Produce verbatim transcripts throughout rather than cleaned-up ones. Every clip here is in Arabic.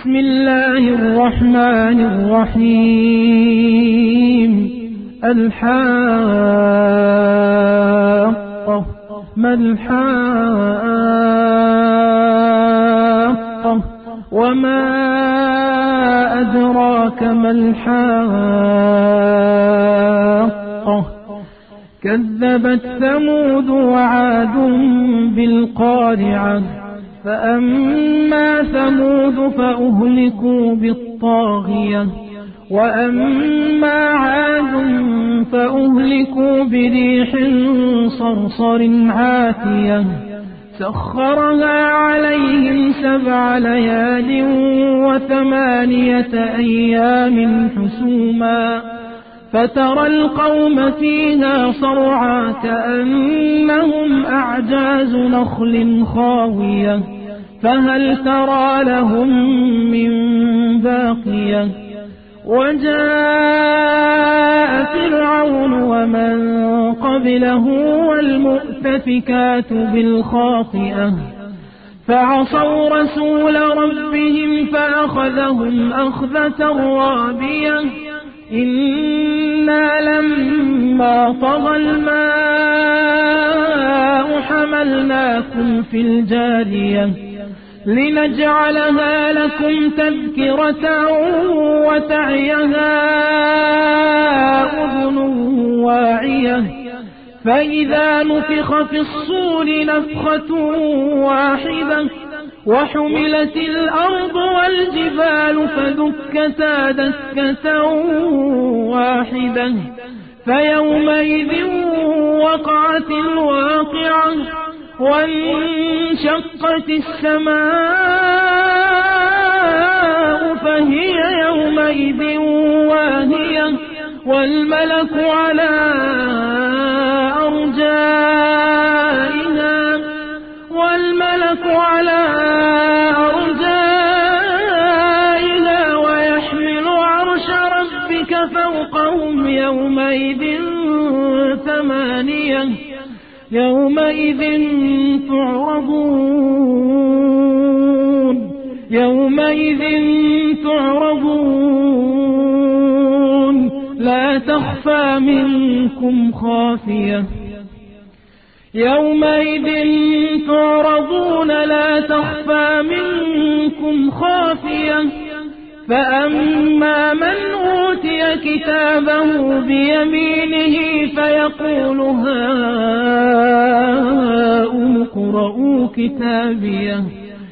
بسم الله الرحمن الرحيم الحاقة ما الحاقة وما أدراك ما الحاقة كذبت ثمود وعاد بالقارعة فأما ثمود فأهلكوا بالطاغية وأما عاد فأهلكوا بريح صرصر عاتية سخرها عليهم سبع ليال وثمانية أيام حسوما فترى القوم فيها صرعى كأنهم أعجاز نخل خاوية فهل ترى لهم من باقية وجاء فرعون ومن قبله والمؤتفكات بالخاطئة فعصوا رسول ربهم فأخذهم أخذة رابية إنا لما طغى الماء حملناكم في الجارية لنجعلها لكم تذكرة وتعيها أذن واعية فإذا نفخ في الصور نفخة واحدة وحملت الأرض والجبال فدكتا دكة واحدة فيومئذ وقعت الواقعة وانشقت السماء فهي يومئذ واهية والملك على أرجائها والملك على أرجائها ويحمل عرش ربك فوقهم يومئذ ثمانية يومئذ تعرضون يومئذ تعرضون لا تخفى منكم خافية يومئذ تعرضون لا تخفى منكم خافية فأما من أوتي كتابه بيمينه فيقول هاؤم اقرءوا كتابيه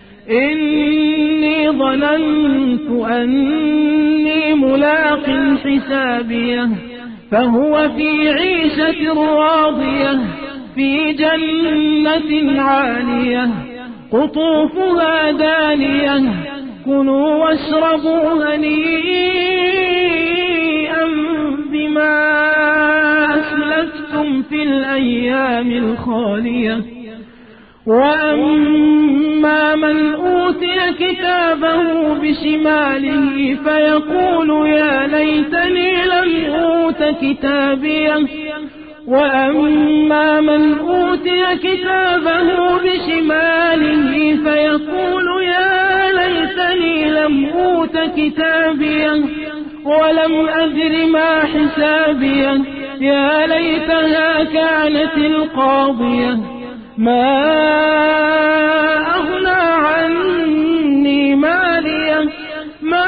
إني ظننت أني ملاق حسابيه فهو في عيشة راضية في جنة عالية قطوفها دانية كلوا واشربوا هنيئا بما أسلفتم في الأيام الخالية وأما من أوتي كتابه بشماله فيقول يا ليتني لم أوت كتابيه وأما من أوتي كتابه بشماله فيقول يا ليتني لم أوت كتابيه ولم أدر ما حسابيه يا ليتها كانت القاضية ما أغنى عني ماليه ما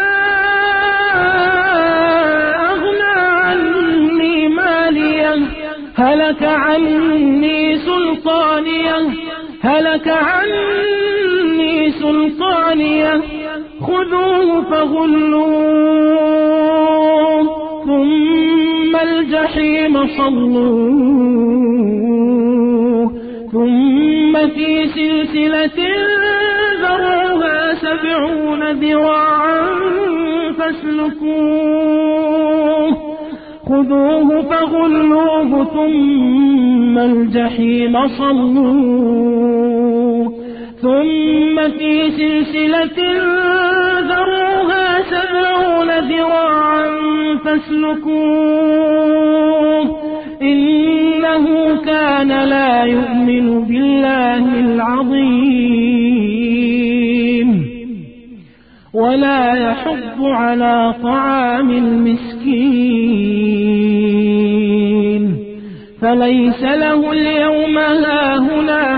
أغنى عني ماليه هلك عني سلطانيه هلك عني سلطانيه خذوه فغلوه ثم الجحيم صلوه ثم في سلسلة ذرعها سبعون ذراعا فاسلكوه خذوه فغلوه ثم الجحيم صلوه ثم في سلسلة ذرعها سبعون ذراعا فاسلكوه إنه كان لا يؤمن بالله العظيم ولا يحض على طعام المسكين فليس له اليوم هاهنا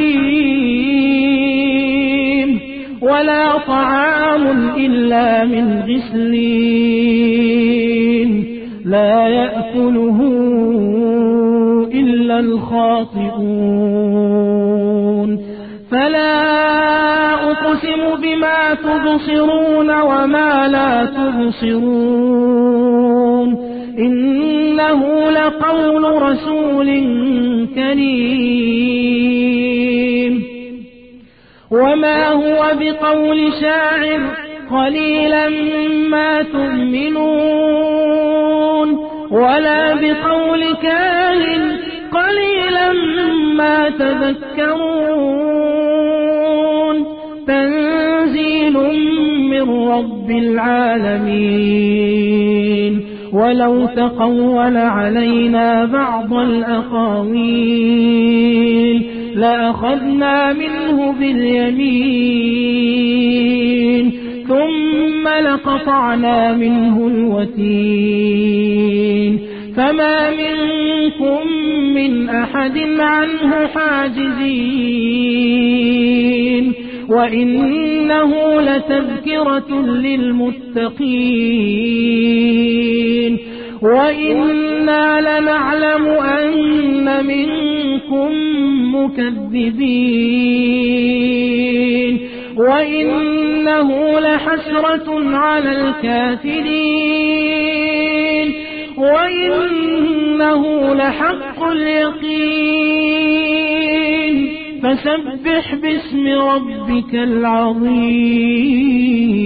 حميم ولا طعام إلا من غسلين لا يأكله إلا الخاطئون فلا أقسم بما تبصرون وما لا تبصرون إنه لقول رسول كريم وما هو بقول شاعر قليلا ما تؤمنون ولا بقول كاهن قليلا ما تذكرون تنزيل من رب العالمين ولو تقول علينا بعض الأقاويل لأخذنا منه باليمين ثم لقطعنا منه الوتين فما منكم من أحد عنه حاجزين وإنه لتذكرة للمتقين وإنا لنعلم أن منكم مكذبين وإنه لحسرة على الكافرين وإنه لحق اليقين فسبح باسم ربك العظيم.